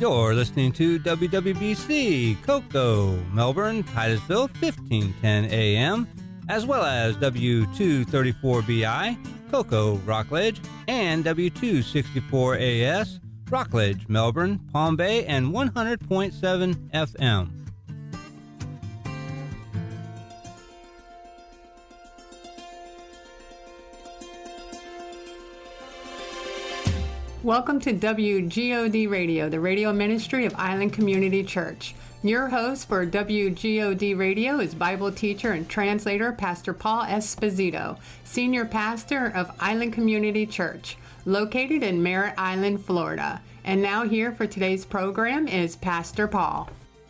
You're listening to WWBC, Cocoa, Melbourne, Titusville, 1510 AM, as well as W234BI, Cocoa, Rockledge, and W264AS, Rockledge, Melbourne, Palm Bay, and 100.7 FM. Welcome to WGOD Radio, the radio ministry of Island Community Church. Your host for WGOD Radio is Bible teacher and translator Pastor Paul Esposito, senior pastor of Island Community Church, located in Merritt Island, Florida. And now here for today's program is Pastor Paul.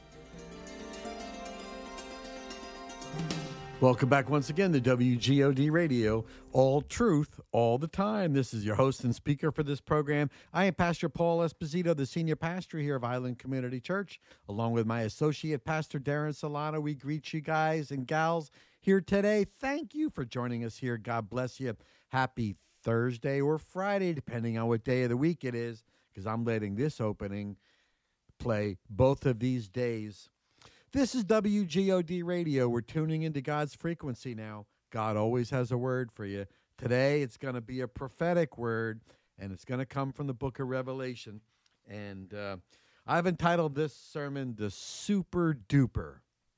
Welcome back once again to WGOD Radio, all truth, all the time. This is your host and speaker for this program. I am Pastor Paul Esposito, the senior pastor here of Island Community Church, along with my associate pastor, Darren Solano. We greet you guys and gals here today. Thank you for joining us here. God bless you. Happy Thursday or Friday, depending on what day of the week it is, because I'm letting this opening play both of these days. This is WGOD Radio. We're tuning into God's frequency now. God always has a word for you. Today, it's going to be a prophetic word, and it's going to come from the book of Revelation. And I've entitled this sermon, The Super Duper.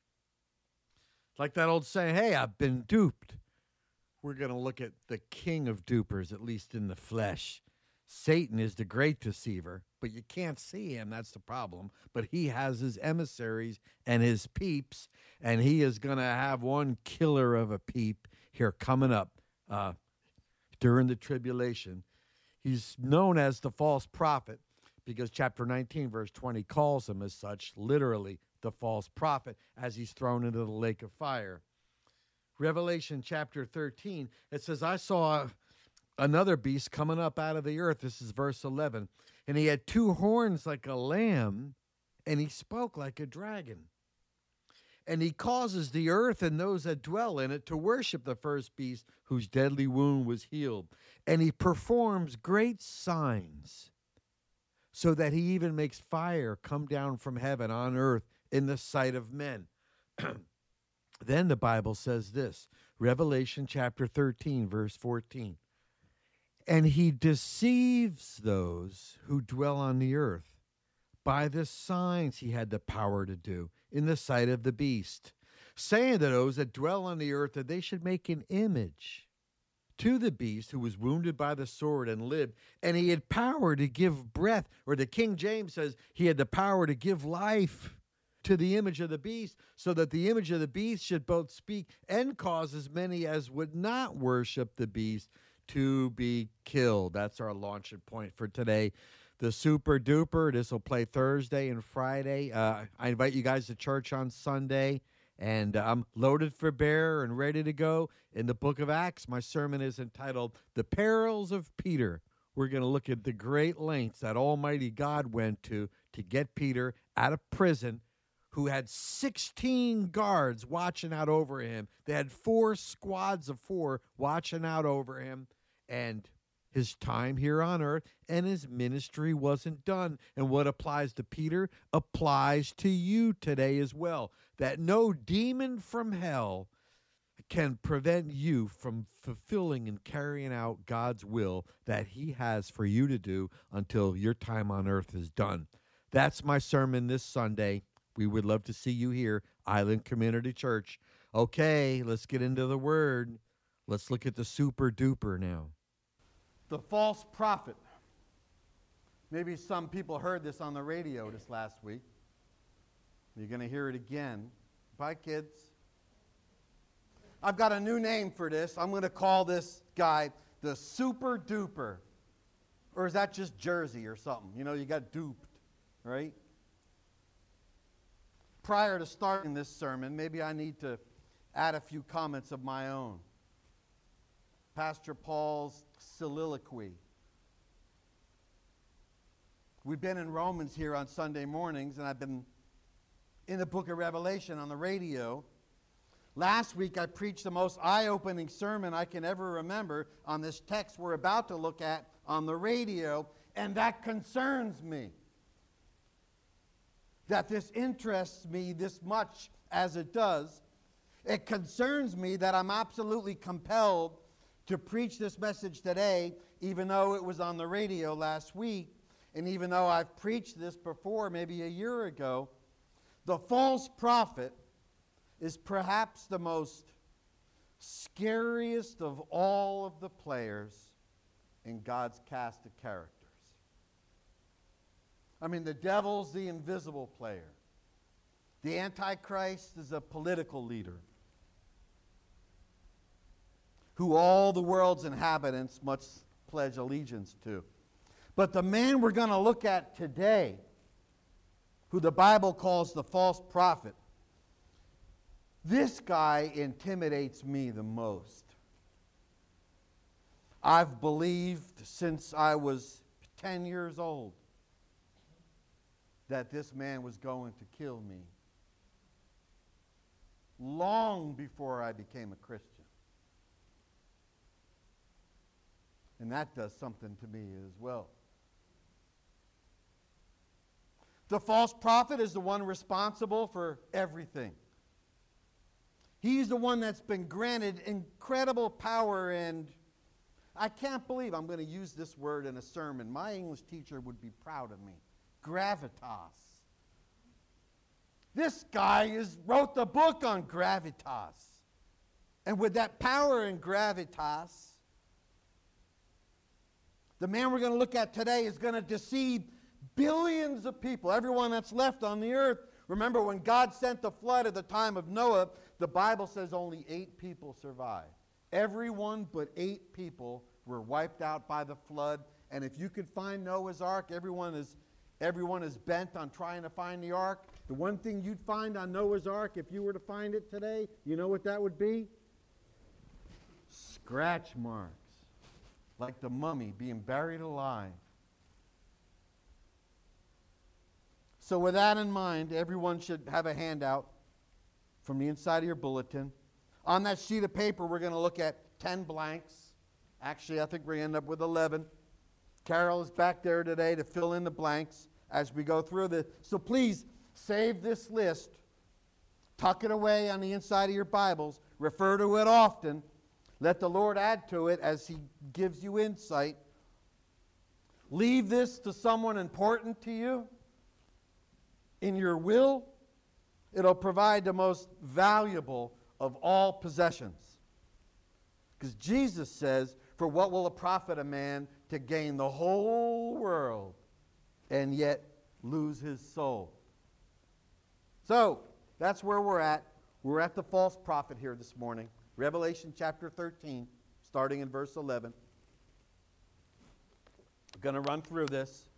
Like that old saying, hey, I've been duped. We're going to look at the king of dupers, at least in the flesh. Satan is the great deceiver, but you can't see him. That's the problem. But he has his emissaries and his peeps, and he is going to have one killer of a peep here coming up during the tribulation. He's known as the false prophet because chapter 19, verse 20 calls him as such, literally the false prophet, as he's thrown into the lake of fire. Revelation chapter 13, it says, I saw another beast coming up out of the earth. This is verse 11. And he had two horns like a lamb, and he spoke like a dragon. And he causes the earth and those that dwell in it to worship the first beast whose deadly wound was healed. And he performs great signs, so that he even makes fire come down from heaven on earth in the sight of men. Then the Bible says this, Revelation chapter 13, verse 14. And he deceives those who dwell on the earth by the signs he had the power to do in the sight of the beast, saying to those that dwell on the earth that they should make an image to the beast who was wounded by the sword and lived. And he had power to give breath, or the King James says he had the power to give life to the image of the beast, so that the image of the beast should both speak and cause as many as would not worship the beast to be killed. That's our launching point for today. The Super Duper. This will play Thursday and Friday. I invite you guys to church on Sunday, and I'm loaded for bear and ready to go. In the book of Acts, my sermon is entitled The Perils of Peter. We're going to look at the great lengths that Almighty God went to get Peter out of prison, who had 16 guards watching out over him. They had 4 squads of 4 watching out over him. And his time here on earth and his ministry wasn't done. And what applies to Peter applies to you today as well. That no demon from hell can prevent you from fulfilling and carrying out God's will that he has for you to do until your time on earth is done. That's my sermon this Sunday. We would love to see you here, Island Community Church. Okay, let's get into the word. Let's look at the Super Duper now. The false prophet. Maybe some people heard this on the radio this last week. You're going to hear it again. Bye, kids. I've got a new name for this. I'm going to call this guy the Super Duper. Or is that just Jersey or something? You know, you got duped, right? Prior to starting this sermon, maybe I need to add a few comments of my own. Pastor Paul's soliloquy. We've been in Romans here on Sunday mornings, and I've been in the book of Revelation on the radio. Last week, I preached the most eye-opening sermon I can ever remember on this text we're about to look at on the radio, and that concerns me. that this interests me this much as it does. It concerns me that I'm absolutely compelled to preach this message today, even though it was on the radio last week, and even though I've preached this before, maybe a year ago. The false prophet is perhaps the most scariest of all of the players in God's cast of characters. I mean, the devil's the invisible player. The Antichrist is a political leader who all the world's inhabitants must pledge allegiance to. But the man we're going to look at today, who the Bible calls the false prophet, this guy intimidates me the most. I've believed since I was 10 years old that this man was going to kill me, long before I became a Christian. And that does something to me as well. The false prophet is the one responsible for everything. He's the one that's been granted incredible power, and I can't believe I'm going to use this word in a sermon. My English teacher would be proud of me. Gravitas. This guy wrote the book on gravitas. And with that power in gravitas, the man we're going to look at today is going to deceive billions of people, everyone that's left on the earth. Remember, when God sent the flood at the time of Noah, the Bible says only 8 people survived. Everyone but 8 people were wiped out by the flood. And if you could find Noah's ark, everyone is bent on trying to find the ark. The one thing you'd find on Noah's ark, if you were to find it today, you know what that would be? Scratch marks, like the mummy being buried alive. So with that in mind, everyone should have a handout from the inside of your bulletin. On that sheet of paper, we're going to look at 10 blanks. Actually, I think we end up with 11. Carol is back there today to fill in the blanks as we go through this. So please save this list. Tuck it away on the inside of your Bibles. Refer to it often. Let the Lord add to it as He gives you insight. Leave this to someone important to you. In your will, it'll provide the most valuable of all possessions. Because Jesus says, for what will it profit a man to gain the whole world and yet lose his soul? So, that's where we're at. We're at the false prophet here this morning. Revelation chapter 13, starting in verse 11. We're going to run through this.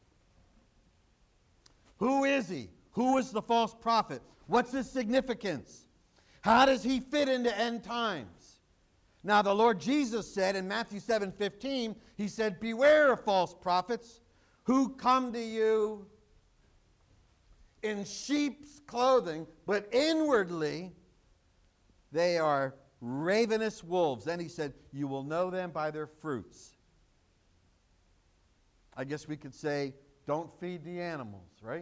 Who is he? Who is the false prophet? What's his significance? How does he fit into end times? Now, the Lord Jesus said in Matthew 7:15, He said, beware of false prophets who come to you in sheep's clothing, but inwardly they are ravenous wolves. Then He said, you will know them by their fruits. I guess we could say, don't feed the animals, right?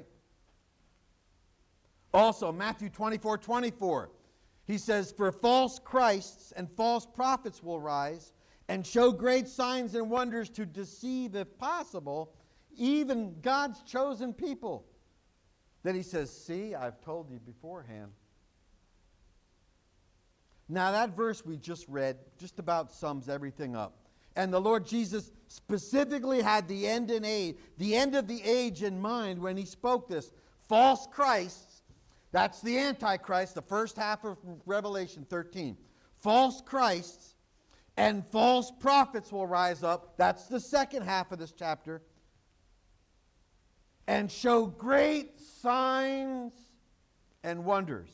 Also, Matthew 24:24, He says, for false Christs and false prophets will rise and show great signs and wonders to deceive, if possible, even God's chosen people. Then He says, see, I've told you beforehand. Now that verse we just read just about sums everything up. And the Lord Jesus specifically had the end of the age in mind when He spoke this. False Christs, that's the Antichrist, the first half of Revelation 13. False Christs and false prophets will rise up. That's the second half of this chapter. And show great signs and wonders,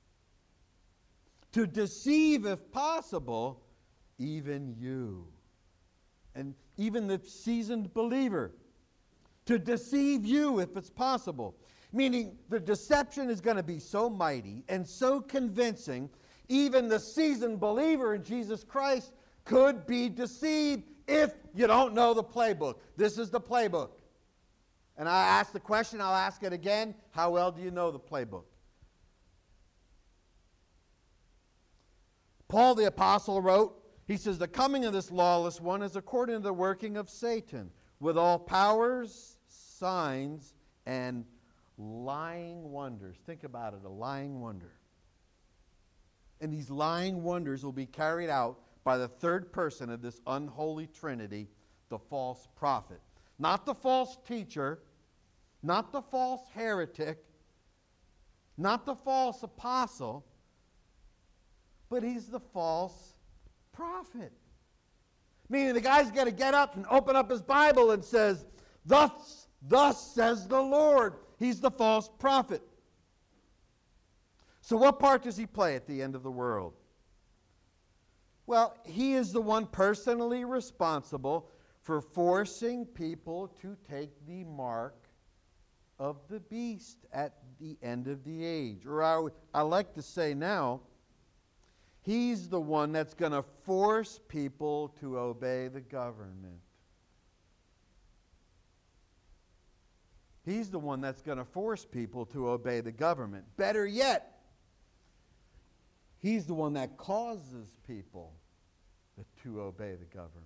to deceive, if possible, even you. And even the seasoned believer. To deceive you, if it's possible. Meaning the deception is going to be so mighty and so convincing, even the seasoned believer in Jesus Christ could be deceived if you don't know the playbook. This is the playbook. And I asked the question, I'll ask it again. How well do you know the playbook? Paul the Apostle wrote, he says, the coming of this lawless one is according to the working of Satan, with all powers, signs, and lying wonders. Think about it, a lying wonder. And these lying wonders will be carried out by the third person of this unholy trinity, the false prophet. Not the false teacher, not the false heretic, not the false apostle, but he's the false prophet. Meaning the guy's got to get up and open up his Bible and says, thus says the Lord. He's the false prophet. So what part does he play at the end of the world? Well, he is the one personally responsible for forcing people to take the mark of the beast at the end of the age. Or I like to say now, he's the one that's going to force people to obey the government. He's the one that's going to force people to obey the government. Better yet, he's the one that causes people to obey the government.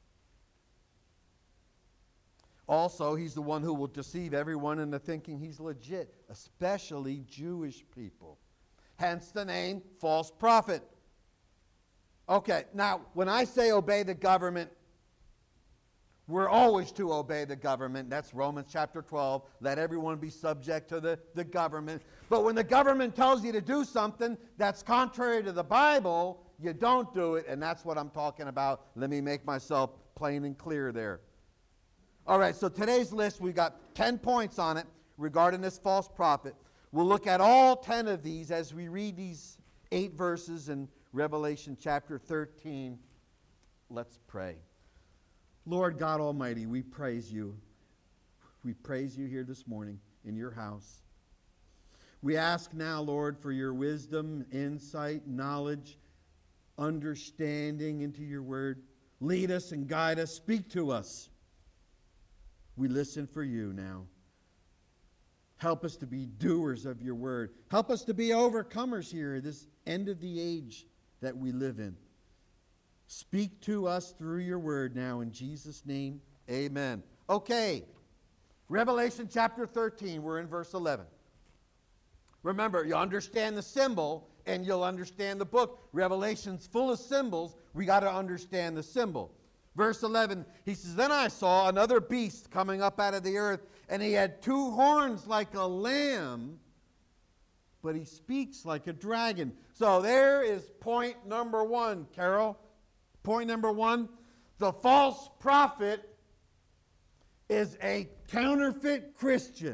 Also, he's the one who will deceive everyone into thinking he's legit, especially Jewish people. Hence the name false prophet. Okay, now when I say obey the government, we're always to obey the government. That's Romans chapter 12. Let everyone be subject to the government. But when the government tells you to do something that's contrary to the Bible, you don't do it, and that's what I'm talking about. Let me make myself plain and clear there. All right, so today's list, we've got 10 points on it regarding this false prophet. We'll look at all 10 of these as we read these 8 verses in Revelation chapter 13. Let's pray. Lord God Almighty, we praise you. We praise you here this morning in your house. We ask now, Lord, for your wisdom, insight, knowledge, understanding into your word. Lead us and guide us. Speak to us. We listen for you now. Help us to be doers of your word. Help us to be overcomers here at this end of the age that we live in. Speak to us through your word now in Jesus' name. Amen. Okay. Revelation chapter 13. We're in verse 11. Remember, you understand the symbol and you'll understand the book. Revelation's full of symbols. We got to understand the symbol. Verse 11, he says, then I saw another beast coming up out of the earth, and he had 2 horns like a lamb, but he speaks like a dragon. So there is point number 1, Carol. Point number 1, the false prophet is a counterfeit Christian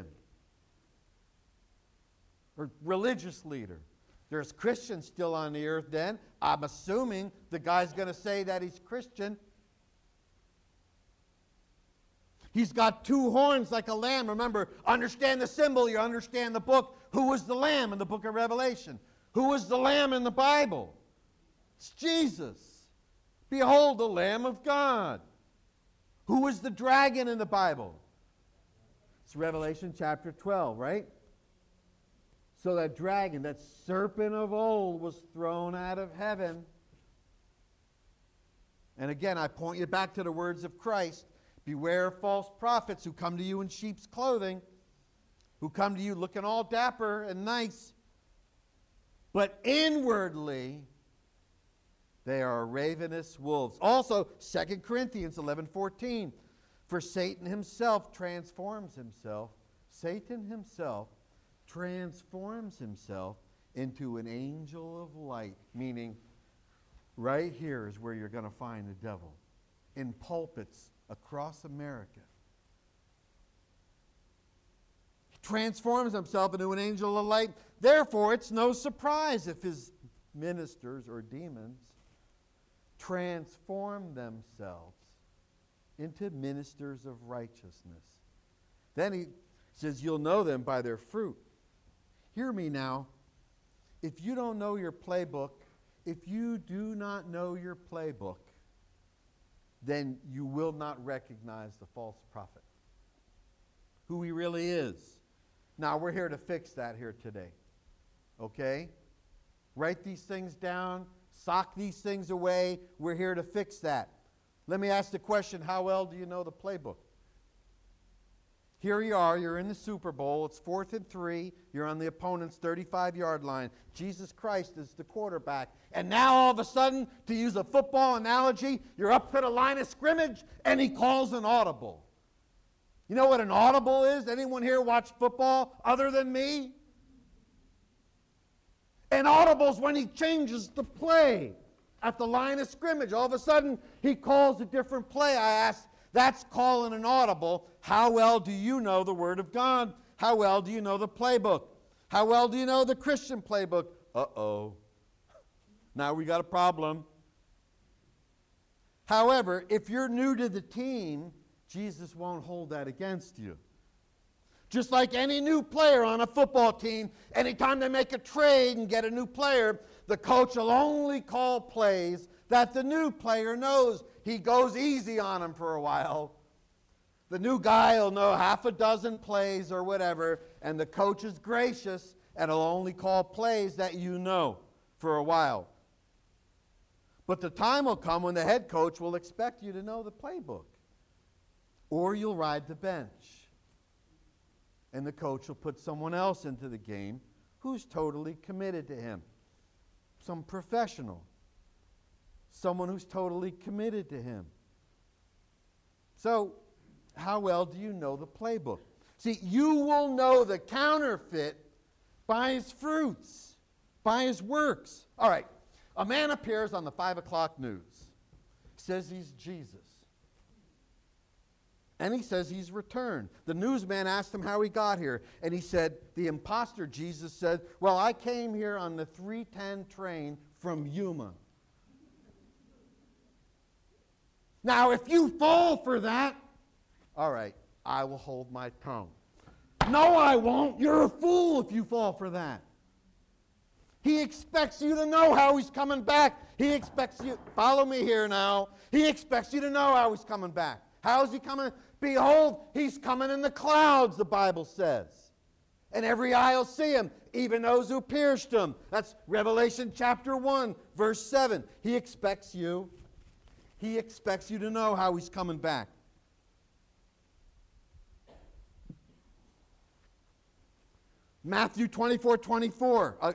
or religious leader. There's Christians still on the earth then. I'm assuming the guy's going to say that he's Christian. He's got 2 horns like a lamb. Remember, understand the symbol, you understand the book. Who was the lamb in the book of Revelation? Who was the lamb in the Bible? It's Jesus. Behold, the Lamb of God. Who was the dragon in the Bible? It's Revelation chapter 12, right? So that dragon, that serpent of old, was thrown out of heaven. And again, I point you back to the words of Christ. Beware of false prophets who come to you in sheep's clothing, who come to you looking all dapper and nice, but inwardly they are ravenous wolves. Also, 2 Corinthians 11:14, for Satan himself transforms himself. Satan himself transforms himself into an angel of light, meaning right here is where you're going to find the devil, in pulpits across America. He transforms himself into an angel of light. Therefore, it's no surprise if his ministers or demons transform themselves into ministers of righteousness. Then he says, you'll know them by their fruit. Hear me now. If you don't know your playbook, if you do not know your playbook, then you will not recognize the false prophet. who he really is. Now, we're here to fix that here today. Okay? Write these things down. Sock these things away. We're here to fix that. Let me ask the question, how well do you know the playbook? Here you are, you're in the Super Bowl, it's 4th and 3, you're on the opponent's 35-yard line. Jesus Christ is the quarterback. And now all of a sudden, to use a football analogy, you're up to the line of scrimmage and he calls an audible. You know what an audible is? Anyone here watch football other than me? An audible is when he changes the play at the line of scrimmage. All of a sudden, he calls a different play. I asked, that's calling an audible. How well do you know the Word of God? How well do you know the playbook? How well do you know the Christian playbook? Uh-oh. Now we got a problem. However, if you're new to the team, Jesus won't hold that against you. Just like any new player on a football team, anytime they make a trade and get a new player, the coach will only call plays that the new player knows. He goes easy on him for a while. The new guy will know half a dozen plays or whatever, and the coach is gracious and will only call plays that you know for a while. But the time will come when the head coach will expect you to know the playbook. Or you'll ride the bench. And the coach will put someone else into the game who's totally committed to him. Some professional. Someone who's totally committed to him. So, how well do you know the playbook? See, you will know the counterfeit by his fruits, by his works. All right, a man appears on the 5 o'clock news. Says he's Jesus. And he says he's returned. The newsman asked him how he got here. And he said, the imposter Jesus said, well, I came here on the 3:10 train from Yuma. Now, if you fall for that, all right, I will hold my tongue. No, I won't. You're a fool if you fall for that. He expects you to know how he's coming back. He expects you, follow me here now. He expects you to know how he's coming back. How is he coming? Behold, he's coming in the clouds, the Bible says. And every eye will see him, even those who pierced him. That's Revelation chapter 1, verse 7. He expects you. He expects you to know how he's coming back. Matthew 24:24.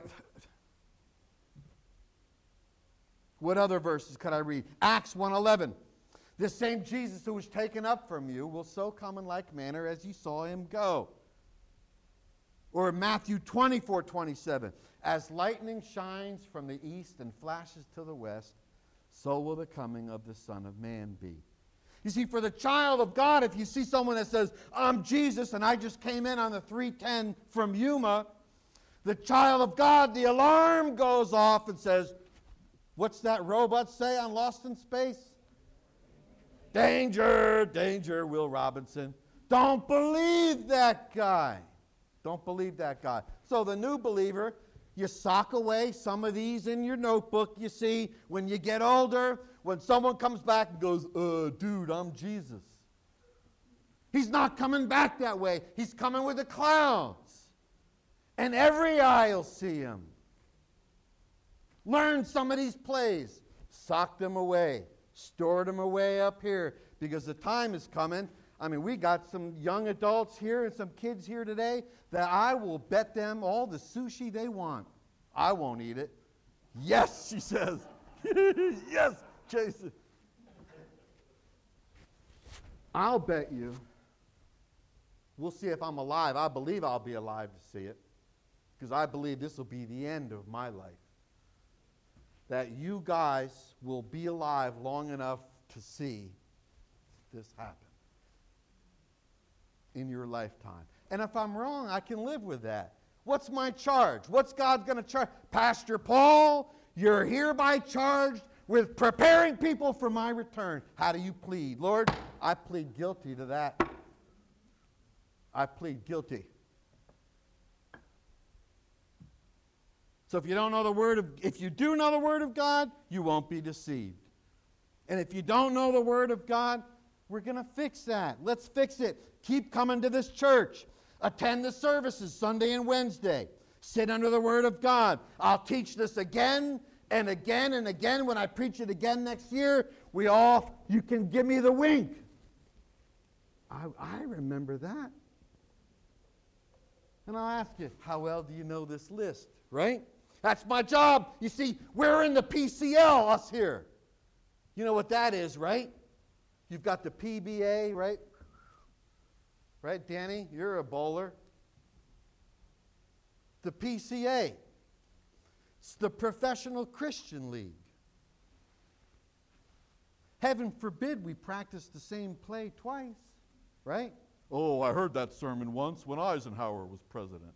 What other verses could I read? Acts 1:11. This same Jesus who was taken up from you will so come in like manner as you saw him go. Or Matthew 24:27. As lightning shines from the east and flashes to the west, so will the coming of the Son of Man be. You see, for the child of God, if you see someone that says, I'm Jesus and I just came in on the 3:10 from Yuma, the child of God, the alarm goes off and says, what's that robot say on Lost in Space? Danger, danger, Will Robinson. Don't believe that guy. Don't believe that guy. So the new believer, you sock away some of these in your notebook. You see, when you get older, when someone comes back and goes, dude, I'm Jesus. He's not coming back that way. He's coming with the clouds. And every eye will see him. Learn some of these plays. Sock them away. Store them away up here. Because the time is coming. I mean, we got some young adults here and some kids here today that I will bet them all the sushi they want. I won't eat it. Yes, she says. Yes, Jason. I'll bet you. We'll see if I'm alive. I believe I'll be alive to see it. Because I believe this will be the end of my life. That you guys will be alive long enough to see this happen in your lifetime. And if I'm wrong, I can live with that. What's my charge? What's God going to charge? Pastor Paul, you're hereby charged with preparing people for my return. How do you plead? Lord, I plead guilty to that. I plead guilty. So if you don't know the word of, if you do know the word of God, you won't be deceived. And if you don't know the word of God, We're going to fix that. Let's fix it. Keep coming to this church. Attend the services Sunday and Wednesday. Sit under the Word of God. I'll teach this again and again and again. When I preach it again next year, you can give me the wink. I remember that. And I'll ask you, how well do you know this list, right? That's my job. You see, we're in the PCL, us here. You know what that is, right? You've got the PBA, right? Right, Danny? You're a bowler. The PCA. It's the Professional Christian League. Heaven forbid we practice the same play twice, right? Oh, I heard that sermon once when Eisenhower was president.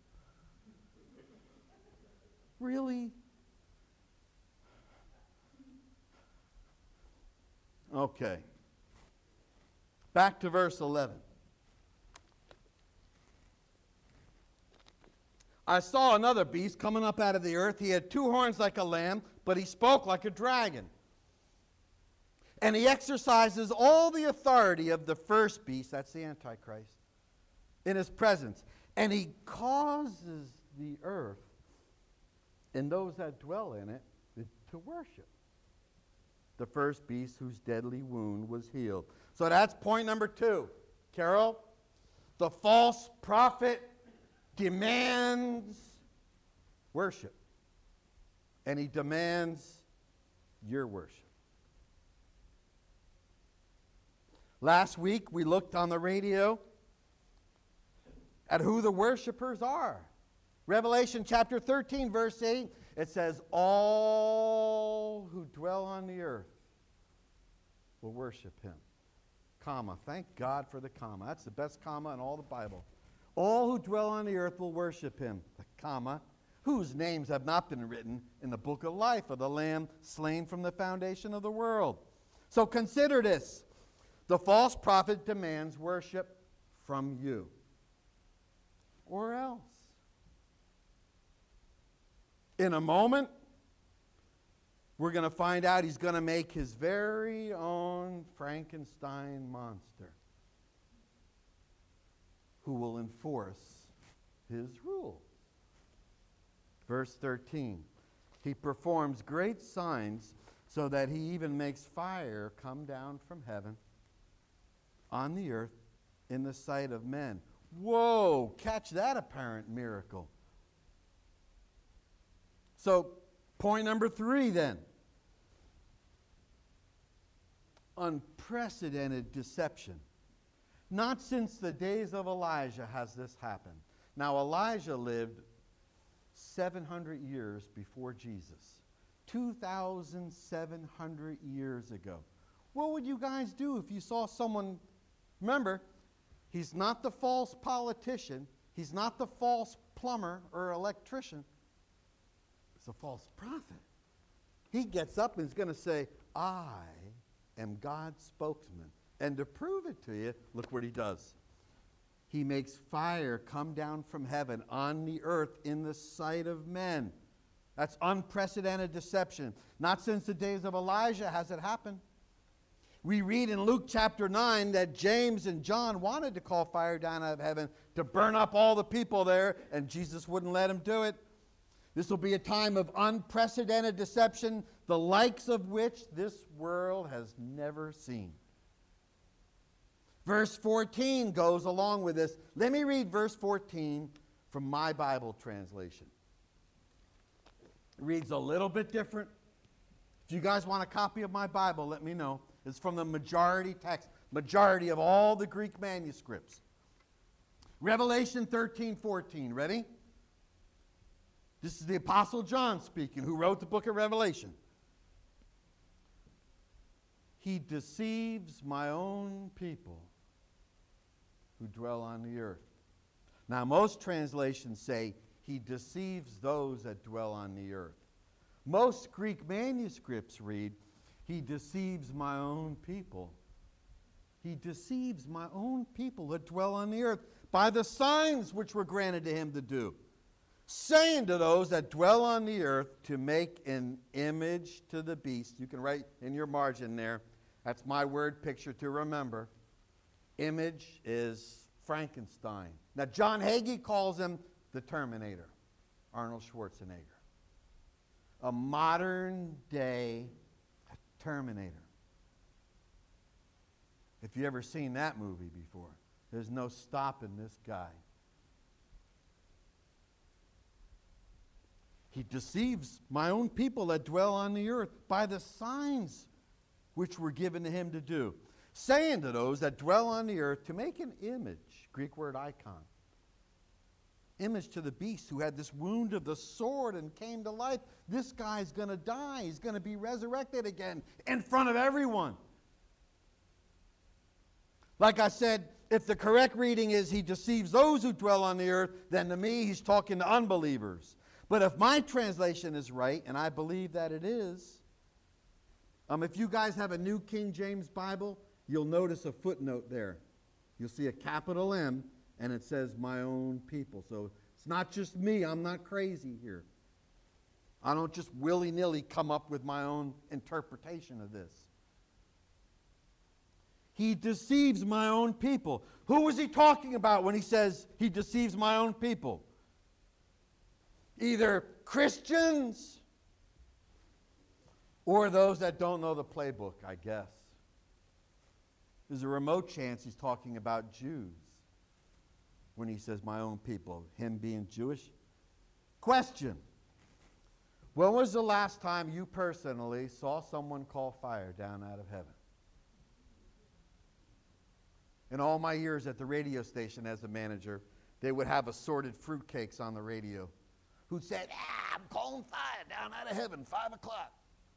Really? Okay. Back to verse 11. I saw another beast coming up out of the earth. He had 2 horns like a lamb, but he spoke like a dragon. And he exercises all the authority of the first beast, that's the Antichrist, in his presence. And he causes the earth and those that dwell in it to worship the first beast whose deadly wound was healed. So that's point number 2. Carol, the false prophet demands worship. And he demands your worship. Last week, we looked on the radio at who the worshipers are. Revelation chapter 13, verse 8, it says, all who dwell on the earth will worship him. Comma. Thank God for the comma. That's the best comma in all the Bible. All who dwell on the earth will worship him. The comma, whose names have not been written in the book of life of the Lamb slain from the foundation of the world. So consider this. The false prophet demands worship from you. Or else. In a moment, we're going to find out he's going to make his very own Frankenstein monster who will enforce his rules. Verse 13. He performs great signs so that he even makes fire come down from heaven on the earth in the sight of men. Whoa, catch that apparent miracle. So, point number 3 then. Unprecedented deception. Not since the days of Elijah has this happened. Now, Elijah lived 700 years before Jesus. 2,700 years ago. What would you guys do if you saw someone? Remember, he's not the false politician. He's not the false plumber or electrician. He's a false prophet. He gets up and is going to say, I am God's spokesman. And to prove it to you, look what he does. He makes fire come down from heaven on the earth in the sight of men. That's unprecedented deception. Not since the days of Elijah has it happened. We read in Luke chapter 9 that James and John wanted to call fire down out of heaven to burn up all the people there, and Jesus wouldn't let them do it. This will be a time of unprecedented deception, the likes of which this world has never seen. Verse 14 goes along with this. Let me read verse 14 from my Bible translation. It reads a little bit different. If you guys want a copy of my Bible, let me know. It's from the majority of all the Greek manuscripts. Revelation 13:14. Ready? This is the Apostle John speaking, who wrote the book of Revelation. He deceives my own people who dwell on the earth. Now, most translations say he deceives those that dwell on the earth. Most Greek manuscripts read, he deceives my own people. He deceives my own people that dwell on the earth by the signs which were granted to him to do, saying to those that dwell on the earth to make an image to the beast. You can write in your margin there. That's my word picture to remember. image is Frankenstein. Now, John Hagee calls him the Terminator, Arnold Schwarzenegger. A modern-day Terminator. If you ever seen that movie before, there's no stopping this guy. He deceives my own people that dwell on the earth by the signs which were given to him to do, saying to those that dwell on the earth to make an image, Greek word icon, image to the beast who had this wound of the sword and came to life. This guy's going to die. He's going to be resurrected again in front of everyone. Like I said, if the correct reading is he deceives those who dwell on the earth, then to me he's talking to unbelievers. But if my translation is right, and I believe that it is, if you guys have a New King James Bible, you'll notice a footnote there. You'll see a capital M, and it says my own people. So it's not just me. I'm not crazy here. I don't just willy-nilly come up with my own interpretation of this. He deceives my own people. Who was he talking about when he says he deceives my own people? Either Christians or those that don't know the playbook, I guess. There's a remote chance he's talking about Jews when he says my own people, him being Jewish. Question. When was the last time you personally saw someone call fire down out of heaven? In all my years at the radio station as a manager, they would have assorted fruitcakes on the radio who said, I'm calling fire down out of heaven, 5 o'clock.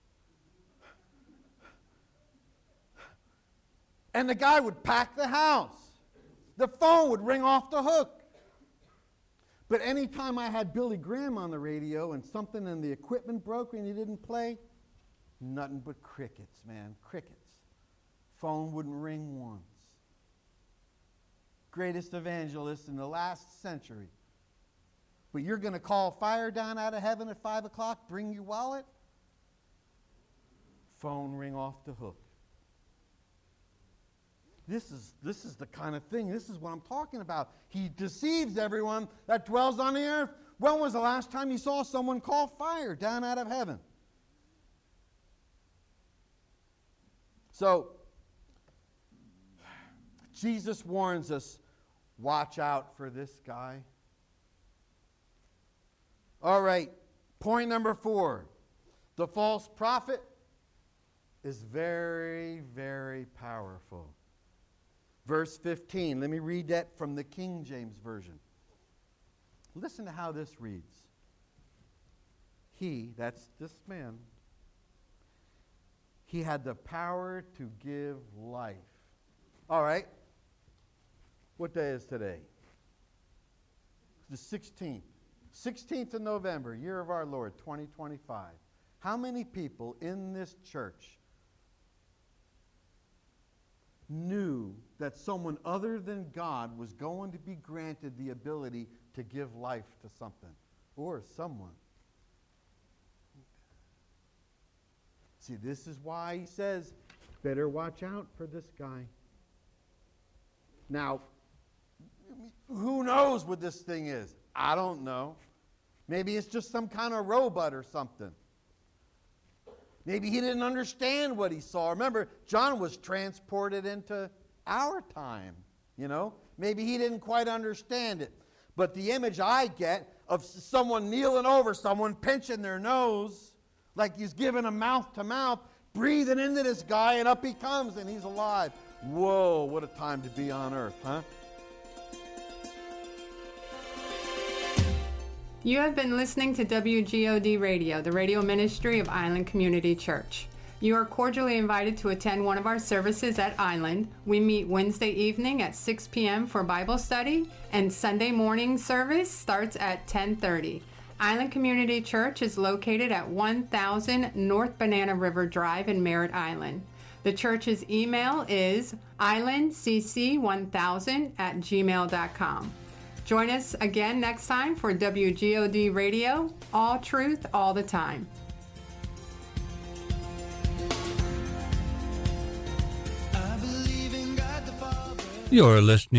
And the guy would pack the house. The phone would ring off the hook. But anytime I had Billy Graham on the radio and something in the equipment broke and he didn't play, nothing but crickets, man, crickets. Phone wouldn't ring once. Greatest evangelist in the last century. But you're going to call fire down out of heaven at 5 o'clock, bring your wallet? Phone ring off the hook. This is the kind of thing, this is what I'm talking about. He deceives everyone that dwells on the earth. When was the last time you saw someone call fire down out of heaven? So, Jesus warns us, watch out for this guy. All right, point number 4. The false prophet is very, very powerful. Verse 15, let me read that from the King James Version. Listen to how this reads. He, that's this man, he had the power to give life. All right, what day is today? The 16th. 16th of November, year of our Lord, 2025. How many people in this church knew that someone other than God was going to be granted the ability to give life to something or someone? See, this is why he says, better watch out for this guy. Now, who knows what this thing is? I don't know. Maybe it's just some kind of robot or something. Maybe he didn't understand what he saw. Remember, John was transported into our time, you know. Maybe he didn't quite understand it. But the image I get of someone kneeling over someone, pinching their nose, like he's giving a mouth to mouth, breathing into this guy, and up he comes, and he's alive. Whoa, what a time to be on earth, huh? You have been listening to WGOD Radio, the radio ministry of Island Community Church. You are cordially invited to attend one of our services at Island. We meet Wednesday evening at 6 p.m. for Bible study, and Sunday morning service starts at 10:30. Island Community Church is located at 1000 North Banana River Drive in Merritt Island. The church's email is islandcc1000@gmail.com. Join us again next time for WGOD Radio, all truth, all the time. I believe in God the Father. You're listening